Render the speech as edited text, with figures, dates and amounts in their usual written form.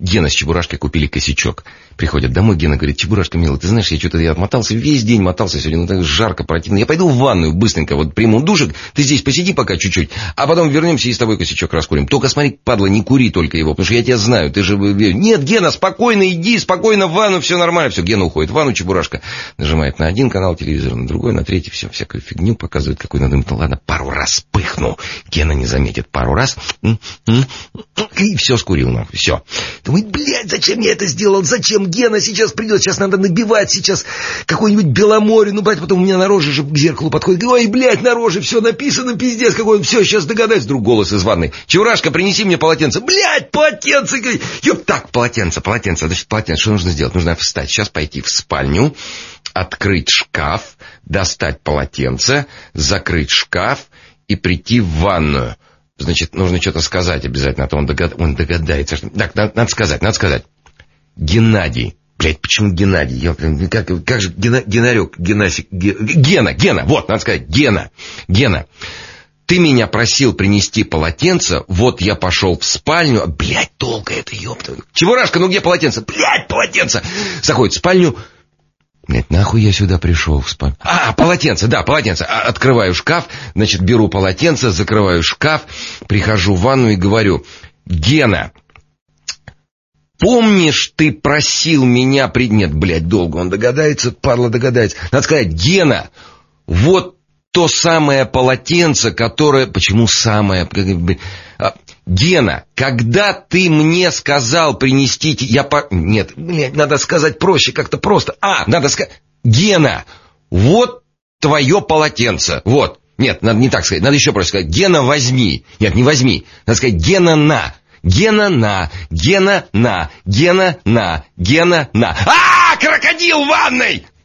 Гена с Чебурашкой купили косячок. Приходят домой, Гена говорит: Чебурашка, милый, ты знаешь, я отмотался, весь день мотался сегодня, так жарко, противно. Я пойду в ванную быстренько, вот приму душик, ты здесь посиди пока чуть-чуть, а потом вернемся и с тобой косячок раскурим. Только смотри, падла, не кури только его, потому что я тебя знаю, ты же... Нет, Гена, спокойно иди, спокойно в ванну, все нормально. Все, Гена уходит в ванну, Чебурашка нажимает на один канал телевизора, на другой, на третий, все, всякую фигню показывает, какой надо. Ну ладно, пару раз пыхну, Гена не заметит, пару раз, и все скурил нахуй, все. Думает, блядь, зачем я это сделал, зачем Гена сейчас придет, сейчас надо набивать, сейчас какой-нибудь Беломорье, ну, блядь, потом у меня на роже же к зеркалу подходит, ой, блядь, на роже все написано, пиздец какой он, все, сейчас догадаюсь, вдруг голос из ванной: Чебурашка, принеси мне полотенце, блядь, полотенце, ёп, так, полотенце, значит, полотенце, что нужно сделать, нужно встать, сейчас пойти в спальню, открыть шкаф, достать полотенце, закрыть шкаф и прийти в ванную. Значит, нужно что-то сказать обязательно, а то он догадается. Так, надо сказать. Геннадий. Блядь, почему Геннадий? Как же Геннарек, Геннасик, Гена, вот, надо сказать, Гена. Ты меня просил принести полотенце, вот я пошел в спальню. Блядь, долго это, ёпта. Чебурашка, ну где полотенце? Блядь, полотенце. Заходит в спальню. Блядь, нахуй я сюда пришел в спальню? Полотенце. Открываю шкаф, значит, беру полотенце, закрываю шкаф, прихожу в ванну и говорю: Гена, помнишь, ты просил меня... Нет, блядь, долго он догадается, падла догадается. Надо сказать: Гена, вот то самое полотенце, которое... Почему самое? Гена, когда ты мне сказал принести... Нет, блядь, надо сказать проще, как-то просто. Надо сказать... Гена, вот твое полотенце. Вот. Нет, надо не так сказать. Надо еще проще сказать: Гена, возьми. Нет, не возьми. Надо сказать: Гена, на. Гена, на. Гена, на. Гена, на. Гена, на. Крокодил в ванной!